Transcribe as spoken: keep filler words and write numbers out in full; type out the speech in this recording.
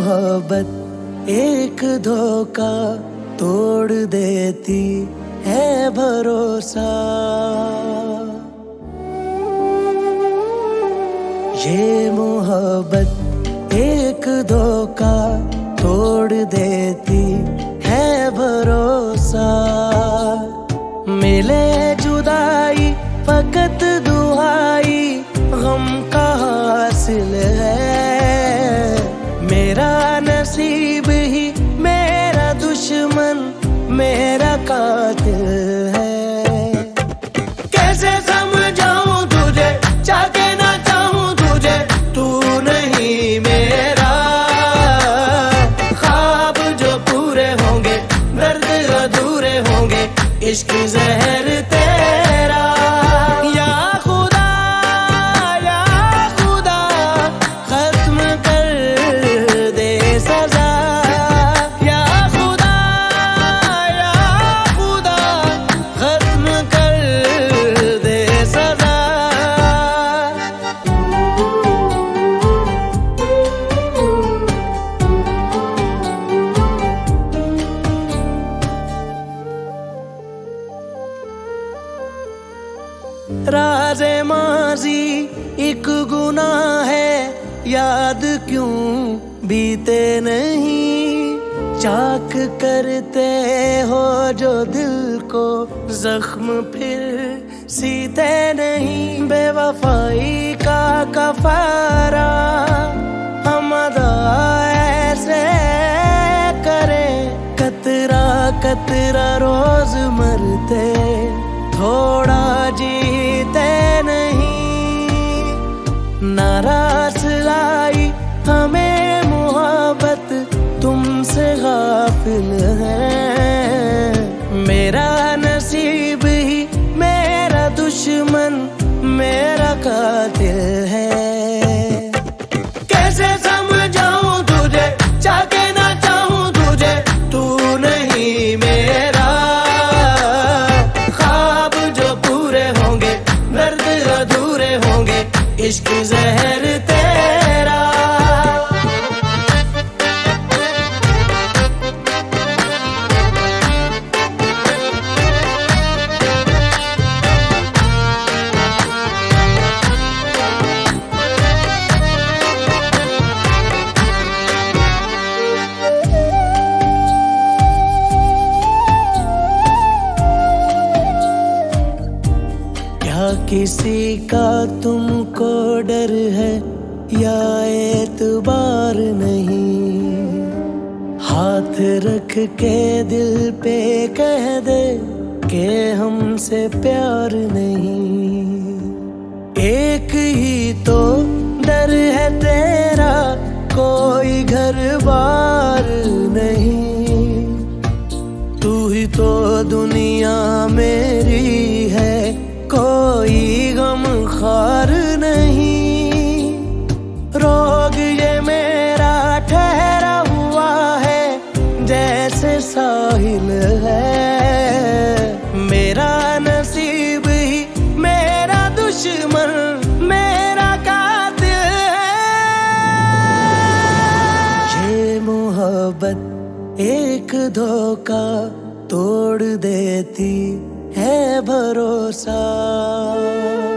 मोहब्बत एक धोखा तोड़ देती है भरोसा। ये मोहब्बत एक धोखा तोड़ देती है भरोसा। मिले जुदाई फकत दुहाई गम का हासिल है। मेरा नसीब ही मेरा दुश्मन मेरा कातिल है। कैसे समझाऊं तुझे चाहके ना चाहूं तुझे, तू नहीं मेरा। ख्वाब जो पूरे होंगे दर्द अधूरे होंगे, इश्क जहर तेरा। या खुदा या खुदा खत्म कर दे सजा। या खुदा या खुदा खत्म कर दे सजा। राज़े माज़ी एक गुनाह है, याद क्यों बीते नहीं। चाक करते हो जो दिल को जख्म फिर सीते नहीं। बेवफाई का कफारा हम अदा ऐसे करें, कतरा कतरा रोज मरते थोड़ा जीते नहीं। नाराज लाई हमें मोहब्बत तुमसे गाफिल है। मेरा नसीब ही मेरा दुश्मन मेरा कातिल है। कैसे समझाऊं तुझे चाहके ना चाहूं तुझे, तू नहीं मेरा। अधूरे होंगे इश्क जहर तेरा। किसी का तुमको डर है या एतबार नहीं। हाथ रख के दिल पे कह दे कि हमसे प्यार नहीं। एक ही तो डर है तेरा, कोई घर बार नहीं। तू ही तो दुनिया मेरी है, कोई गम खार नहीं। रोग ये मेरा ठहरा हुआ है जैसे साहिल है। मेरा नसीब ही मेरा दुश्मन मेरा कातिल है। ये मोहब्बत एक धोखा तोड़ देती है भरोसा।